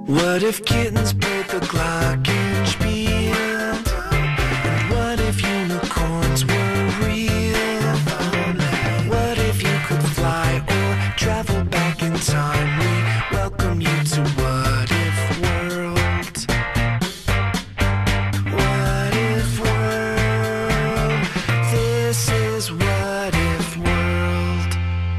What if kittens played the glockenspiel? And what if unicorns were real? What if you could fly or travel back in time? We welcome you to What If World. What If World? This is What If World.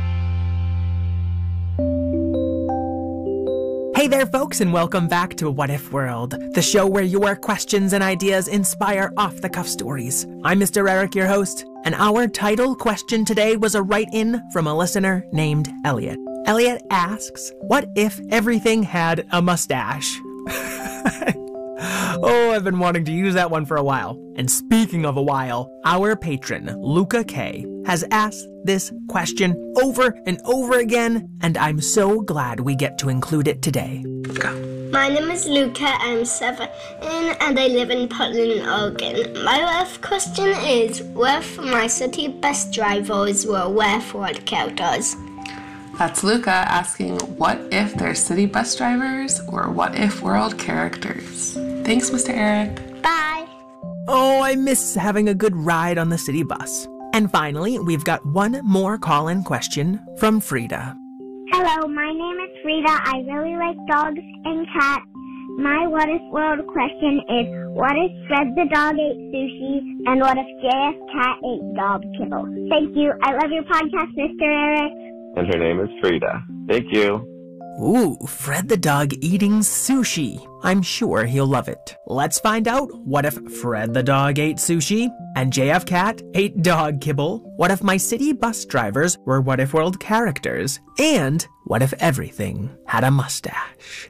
Hey there, folks, and welcome back to What If World, the show where your questions and ideas inspire off-the-cuff stories. I'm Mr. Eric, your host, and our title question today was a write-in from a listener named Elliot. Elliot asks, what if everything had a mustache? Oh, I've been wanting to use that one for a while. And speaking of a while, our patron, Luca K, has asked this question over and over again, and I'm so glad we get to include it today. Go. My name is Luca, I'm 7, and I live in Portland, Oregon. My last question is, what if my city bus drivers were What World characters? That's Luca asking, what if they're city bus drivers or What If World characters? Thanks, Mr. Eric. Bye! Oh, I miss having a good ride on the city bus. And finally, we've got one more call-in question from Frida. Hello, my name is Frida. I really like dogs and cats. My What If World question is, what if Fred the dog ate sushi, and what if JF Cat ate dog kibble? Thank you. I love your podcast, Mr. Eric. And her name is Frida. Thank you. Ooh, Fred the dog eating sushi. I'm sure he'll love it. Let's find out. What if Fred the dog ate sushi and JF Cat ate dog kibble? What if my city bus drivers were What If World characters? And what if everything had a mustache?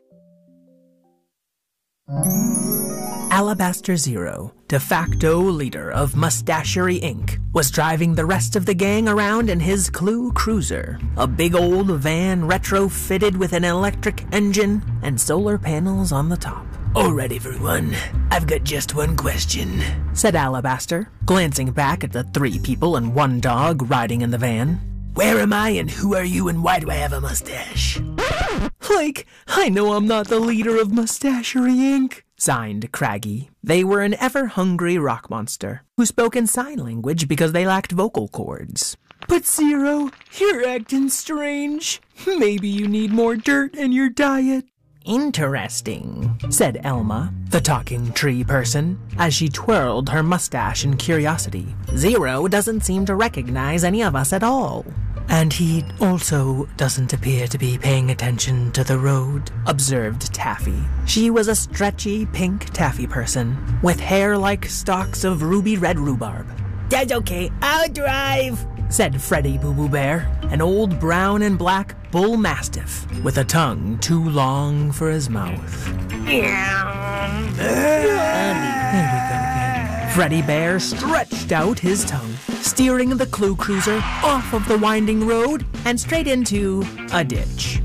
Alabaster Zero, de facto leader of Mustachery Inc., was driving the rest of the gang around in his Clue Cruiser, a big old van retrofitted with an electric engine and solar panels on the top. All right, everyone, I've got just one question, said Alabaster, glancing back at the 3 people and 1 dog riding in the van. Where am I and who are you and why do I have a mustache? Like, I know I'm not the leader of Mustachery Inc., signed Craggy. They were an ever-hungry rock monster who spoke in sign language because they lacked vocal cords. But Zero, you're acting strange. Maybe you need more dirt in your diet. Interesting, said Elma, the talking tree person, as she twirled her mustache in curiosity. Zero doesn't seem to recognize any of us at all. And he also doesn't appear to be paying attention to the road, observed Taffy. She was a stretchy pink taffy person, with hair like stalks of ruby red rhubarb. That's okay, I'll drive, said Freddy Boo Boo Bear, an old brown and black bull mastiff with a tongue too long for his mouth. There we go again. Freddy Bear stretched out his tongue, steering the Clue Cruiser off of the winding road and straight into a ditch.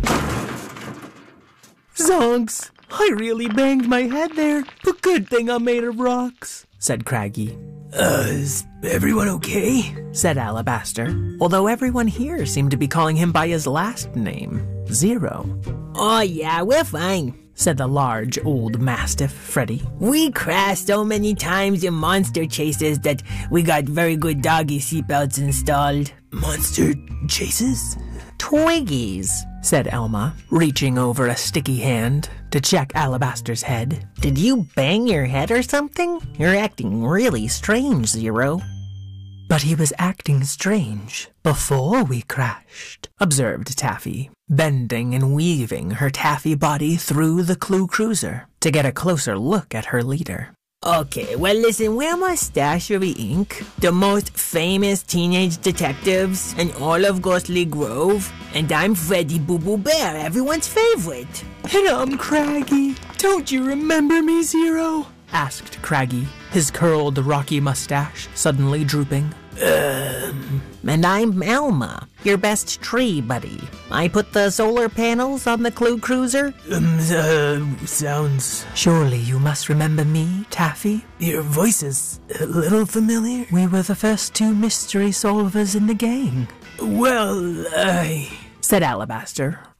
Zonks! I really banged my head there, but good thing I'm made of rocks, said Craggy. Is everyone okay? Said Alabaster, although everyone here seemed to be calling him by his last name, Zero. Oh yeah, we're fine, said the large old mastiff, Freddy. We crashed so many times in monster chases that we got very good doggy seatbelts installed. Monster chases? Twiggies, said Elma, reaching over a sticky hand to check Alabaster's head. Did you bang your head or something? You're acting really strange, Zero. But he was acting strange before we crashed, observed Taffy, bending and weaving her taffy body through the Clue Cruiser to get a closer look at her leader. Okay, well listen, we're Mustachery Inc., the most famous teenage detectives in all of Ghostly Grove, and I'm Freddy Boo Boo Bear, everyone's favorite. And I'm Craggy. Don't you remember me, Zero? Asked Craggy, his curled rocky mustache suddenly drooping. And I'm Elma, your best tree buddy. I put the solar panels on the Clue Cruiser. Sounds... Surely you must remember me, Taffy? Your voice is a little familiar. We were the first 2 mystery solvers in the gang. Well, said Alabaster,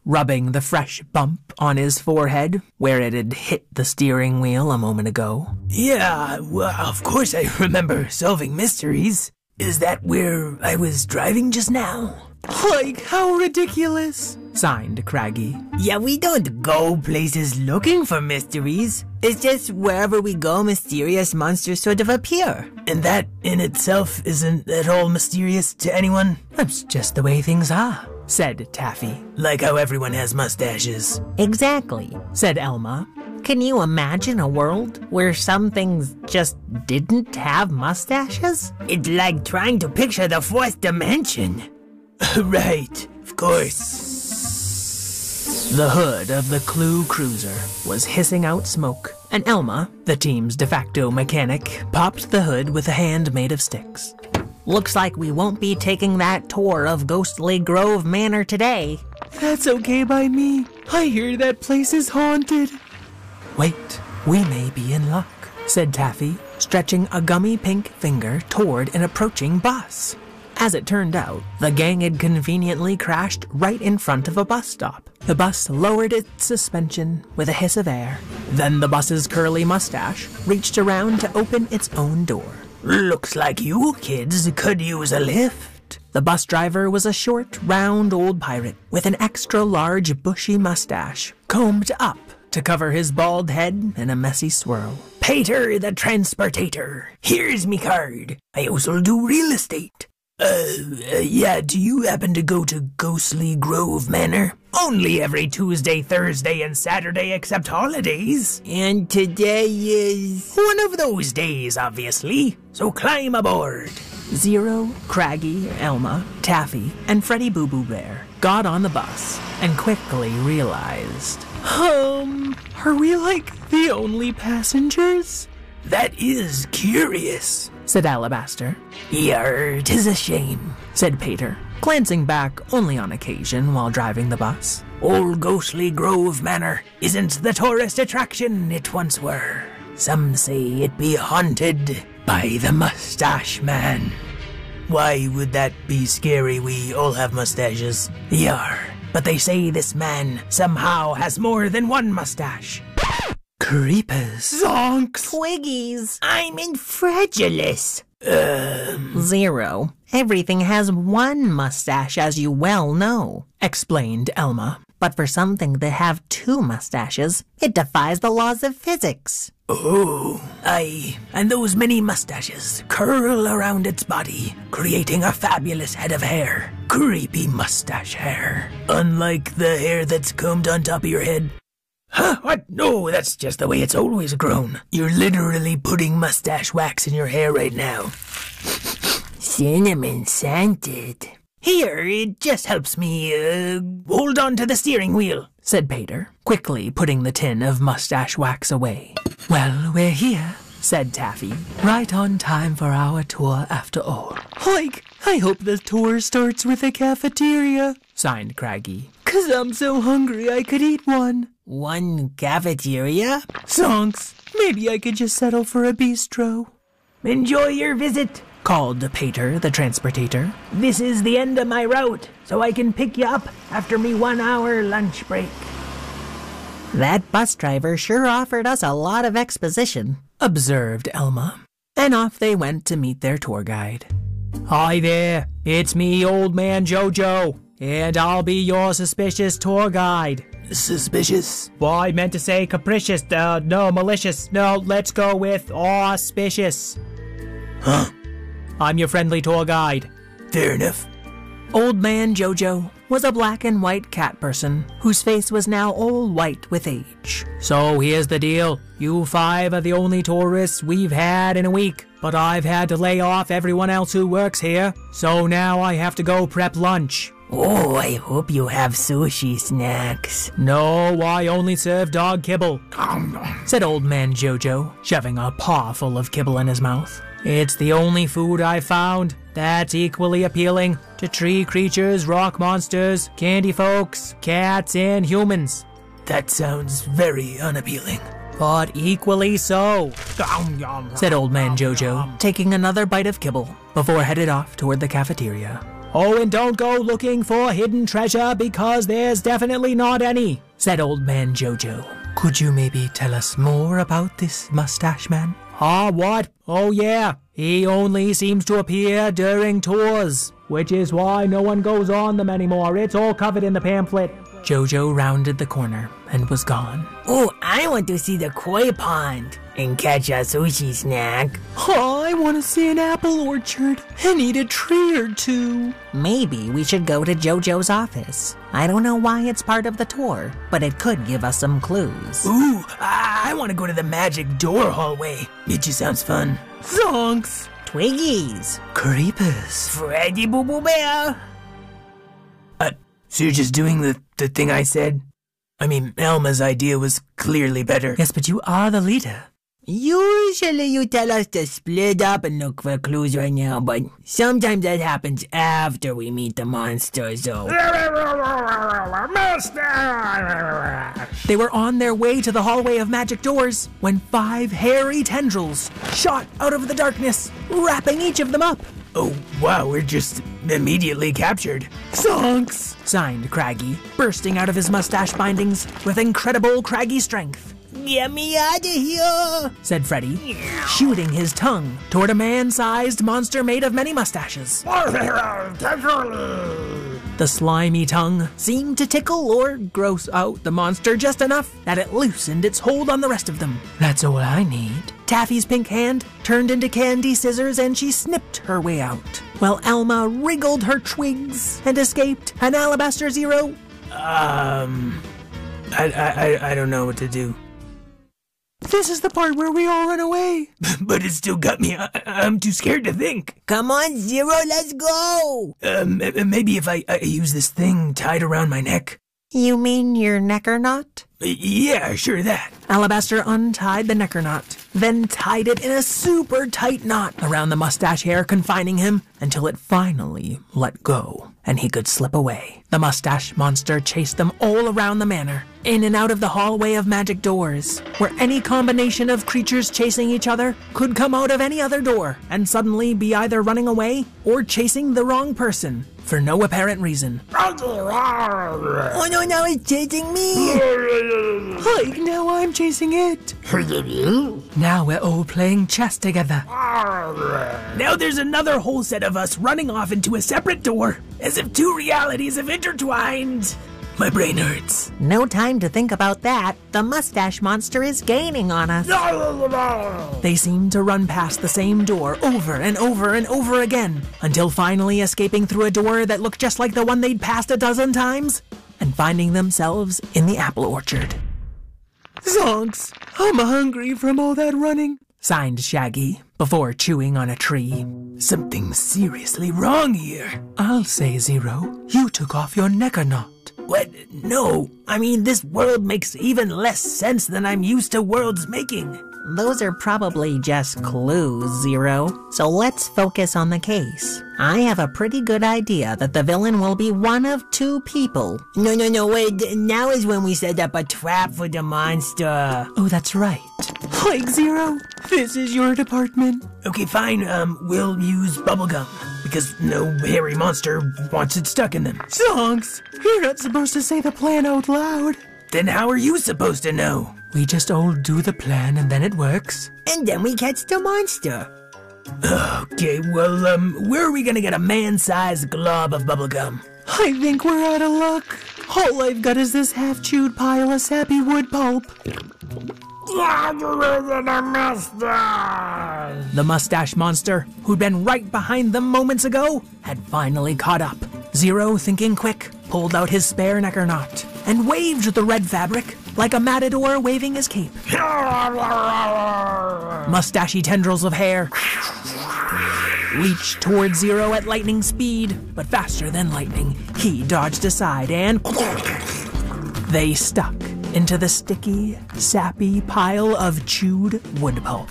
rubbing the fresh bump on his forehead where it had hit the steering wheel a moment ago. Yeah, well, of course I remember solving mysteries. Is that where I was driving just now? Like, how ridiculous, signed Craggy. Yeah, we don't go places looking for mysteries. It's just wherever we go, mysterious monsters sort of appear. And that in itself isn't at all mysterious to anyone. That's just the way things are, said Taffy. Like how everyone has mustaches. Exactly, said Elma. Can you imagine a world where some things just didn't have mustaches? It's like trying to picture the fourth dimension. Right, of course. The hood of the Clue Cruiser was hissing out smoke, and Elma, the team's de facto mechanic, popped the hood with a hand made of sticks. Looks like we won't be taking that tour of Ghostly Grove Manor today. That's okay by me. I hear that place is haunted. Wait, we may be in luck, said Taffy, stretching a gummy pink finger toward an approaching bus. As it turned out, the gang had conveniently crashed right in front of a bus stop. The bus lowered its suspension with a hiss of air. Then the bus's curly mustache reached around to open its own door. Looks like you kids could use a lift. The bus driver was a short, round old pirate with an extra large bushy mustache, combed up to cover his bald head in a messy swirl. Pater the Transportator. Here's me card. I also do real estate. Yeah, do you happen to go to Ghostly Grove Manor? Only every Tuesday, Thursday, and Saturday except holidays. And today is one of those days, obviously. So climb aboard. Zero, Craggy, Elma, Taffy, and Freddy Boo Boo Bear got on the bus and quickly realized, are we like the only passengers? That is curious, said Alabaster. Yar, 'tis a shame, said Pater, glancing back only on occasion while driving the bus. Old Ghostly Grove Manor isn't the tourist attraction it once were. Some say it be haunted by the Mustache Man. Why would that be scary? We all have mustaches. Yar, but they say this man somehow has more than one mustache. Creepers. Zonks. Twiggies. I'm incredulous. Zero. Everything has one mustache, as you well know, explained Elma. But for something that have two mustaches, it defies the laws of physics. Oh, aye. And those many mustaches curl around its body, creating a fabulous head of hair. Creepy mustache hair. Unlike the hair that's combed on top of your head. Huh? What? No, that's just the way it's always grown. You're literally putting mustache wax in your hair right now. Cinnamon scented. Here, it just helps me, hold on to the steering wheel, said Pater, quickly putting the tin of mustache wax away. Well, we're here, said Taffy, right on time for our tour after all. Like, I hope the tour starts with a cafeteria, signed Craggy. 'Cause I'm so hungry I could eat one. One cafeteria? Sonks, maybe I could just settle for a bistro. Enjoy your visit, called Pater the Transportator. This is the end of my route, so I can pick you up after me 1 hour lunch break. That bus driver sure offered us a lot of exposition, observed Elma. And off they went to meet their tour guide. Hi there, it's me, Old Man Jojo, and I'll be your suspicious tour guide. Suspicious? Well, I meant to say capricious, no, malicious. No, let's go with auspicious. Huh? I'm your friendly tour guide. Fair enough. Old Man Jojo was a black and white cat person whose face was now all white with age. So here's the deal. You 5 are the only tourists we've had in a week, but I've had to lay off everyone else who works here, so now I have to go prep lunch. Oh, I hope you have sushi snacks. No, I only serve dog kibble, said Old Man Jojo, shoving a paw full of kibble in his mouth. It's the only food I've found that's equally appealing to tree creatures, rock monsters, candy folks, cats, and humans. That sounds very unappealing. But equally so, said Old Man Jojo, taking another bite of kibble before headed off toward the cafeteria. Oh, and don't go looking for hidden treasure because there's definitely not any, said Old Man Jojo. Could you maybe tell us more about this mustache man? What? Oh, yeah. He only seems to appear during tours, which is why no one goes on them anymore. It's all covered in the pamphlet. Jojo rounded the corner and was gone. Oh, I want to see the koi pond and catch a sushi snack. Oh, I want to see an apple orchard and eat a tree or two. Maybe we should go to Jojo's office. I don't know why it's part of the tour, but it could give us some clues. Ooh, I want to go to the magic door hallway. It just sounds fun. Zonks. Twiggies. Creepers. Freddy Boo Boo Bear. So you're just doing the thing I said? I mean, Elma's idea was clearly better. Yes, but you are the leader. Usually you tell us to split up and look for clues right now, but sometimes that happens after we meet the monsters, so... They were on their way to the hallway of magic doors when 5 hairy tendrils shot out of the darkness, wrapping each of them up. Oh, wow, we're just immediately captured. Zonks, signed Craggy, bursting out of his mustache bindings with incredible craggy strength. Get me out of here, said Freddy, shooting his tongue toward a man-sized monster made of many mustaches. The slimy tongue seemed to tickle or gross out the monster just enough that it loosened its hold on the rest of them. That's all I need. Taffy's pink hand turned into candy scissors and she snipped her way out, while Alma wriggled her twigs and escaped an Alabaster Zero. I don't know what to do. This is the part where we all run away. But it still got me. I'm too scared to think. Come on, Zero, let's go. Maybe if I use this thing tied around my neck. You mean your necker knot? Yeah, sure that. Alabaster untied the necker knot, then tied it in a super tight knot around the mustache hair confining him until it finally let go and he could slip away. The mustache monster chased them all around the manor, in and out of the hallway of magic doors, where any combination of creatures chasing each other could come out of any other door and suddenly be either running away or chasing the wrong person for no apparent reason. Oh no, now it's chasing me! Like, now I'm chasing it. Now we're all playing chess together. Now there's another whole set of us running off into a separate door, as if 2 realities have intertwined. My brain hurts. No time to think about that. The mustache monster is gaining on us. They seemed to run past the same door over and over and over again, until finally escaping through a door that looked just like the one they'd passed a dozen times, and finding themselves in the apple orchard. Zonks, I'm hungry from all that running, signed Shaggy, before chewing on a tree. Something's seriously wrong here. I'll say, Zero, you took off your necker knot. What? No. I mean, this world makes even less sense than I'm used to worlds making. Those are probably just clues, Zero. So let's focus on the case. I have a pretty good idea that the villain will be one of 2 people. No, wait. Now is when we set up a trap for the monster. Oh, that's right. Like, Zero, this is your department. Okay, fine. We'll use bubblegum, because no hairy monster wants it stuck in them. Zonks, you're not supposed to say the plan out loud. Then how are you supposed to know? We just all do the plan and then it works. And then we catch the monster. Okay, well, where are we gonna get a man-sized glob of bubblegum? I think we're out of luck. All I've got is this half-chewed pile of sappy wood pulp. The mustache monster, who'd been right behind them moments ago, had finally caught up. Zero, thinking quick, pulled out his spare necker knot and waved the red fabric like a matador waving his cape. Mustachy tendrils of hair reached toward Zero at lightning speed, but faster than lightning, he dodged aside and they stuck into the sticky, sappy pile of chewed wood pulp.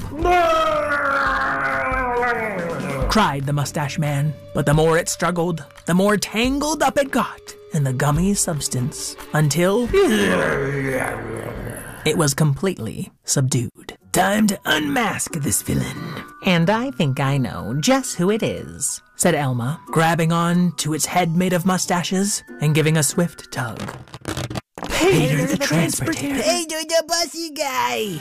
Cried the mustache man, but the more it struggled, the more tangled up it got in the gummy substance, until it was completely subdued. time to unmask this villain. And I think I know just who it is, said Elma, grabbing on to its head made of mustaches and giving a swift tug. Peter the Transportator. Peter the bossy guy.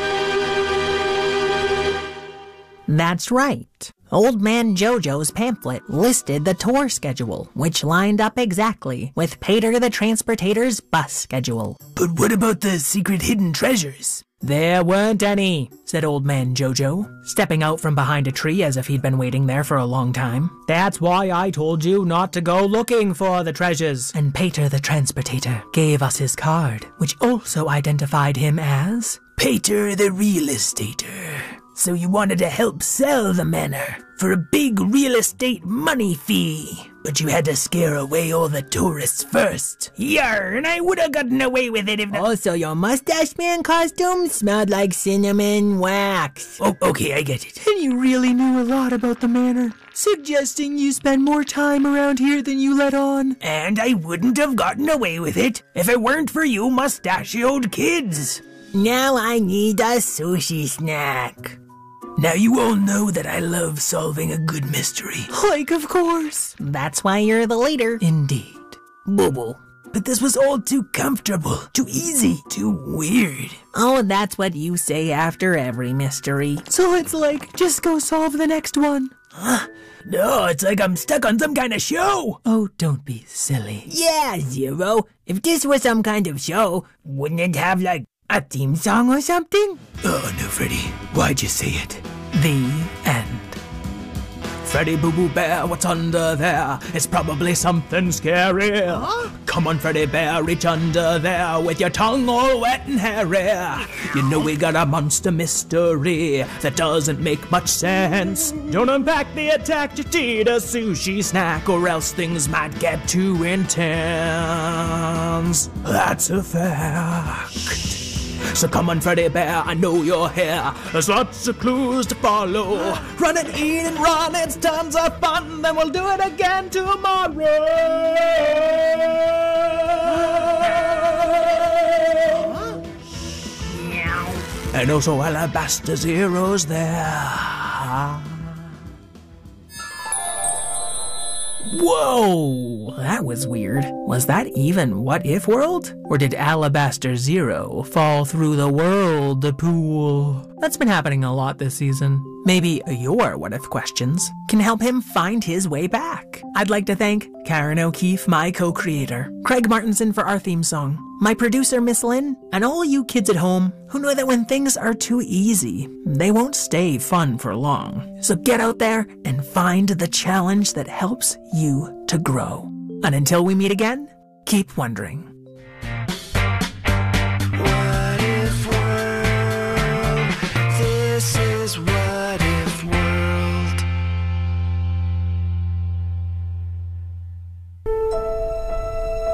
That's right. Old Man Jojo's pamphlet listed the tour schedule, which lined up exactly with Peter the Transportator's bus schedule. But what about the secret hidden treasures? There weren't any, said Old Man Jojo, stepping out from behind a tree as if he'd been waiting there for a long time. That's why I told you not to go looking for the treasures. And Peter the Transportator gave us his card, which also identified him as Peter the Real Estater. So you wanted to help sell the manor for a big real estate money fee. But you had to scare away all the tourists first. Yarr, and I would have gotten away with it if... Also, your mustache man costume smelled like cinnamon wax. Oh, okay, I get it. And you really knew a lot about the manor, suggesting you spend more time around here than you let on. And I wouldn't have gotten away with it if it weren't for you mustachioed kids. Now I need a sushi snack. Now you all know that I love solving a good mystery. Like, of course. That's why you're the leader. Indeed. Bubble. But this was all too comfortable, too easy, too weird. Oh, that's what you say after every mystery. So it's like, just go solve the next one. Huh? No, it's like I'm stuck on some kind of show. Oh, don't be silly. Yeah, Zero. If this was some kind of show, wouldn't it have, like, a theme song or something? Oh, no, Freddy. Why'd you say it? The end. Freddy Boo Boo Bear, what's under there? It's probably something scary. Huh? Come on, Freddy Bear, reach under there with your tongue all wet and hairy. You know we got a monster mystery that doesn't make much sense. Don't unpack the attack, just eat a sushi snack or else things might get too intense. That's a fact. So come on, Freddy Bear, I know you're here. There's lots of clues to follow. Run and eat and run, it's tons of fun. Then we'll do it again tomorrow. And also Alabaster Zero's there. Whoa! That was weird. Was that even What If World? Or did Alabaster Zero fall through the world pool? That's been happening a lot this season. Maybe your What If questions can help him find his way back. I'd like to thank Karen O'Keefe, my co-creator, Craig Martinson for our theme song, my producer Miss Lynn, and all you kids at home who know that when things are too easy, they won't stay fun for long. So get out there and find the challenge that helps you to grow. And until we meet again, keep wondering.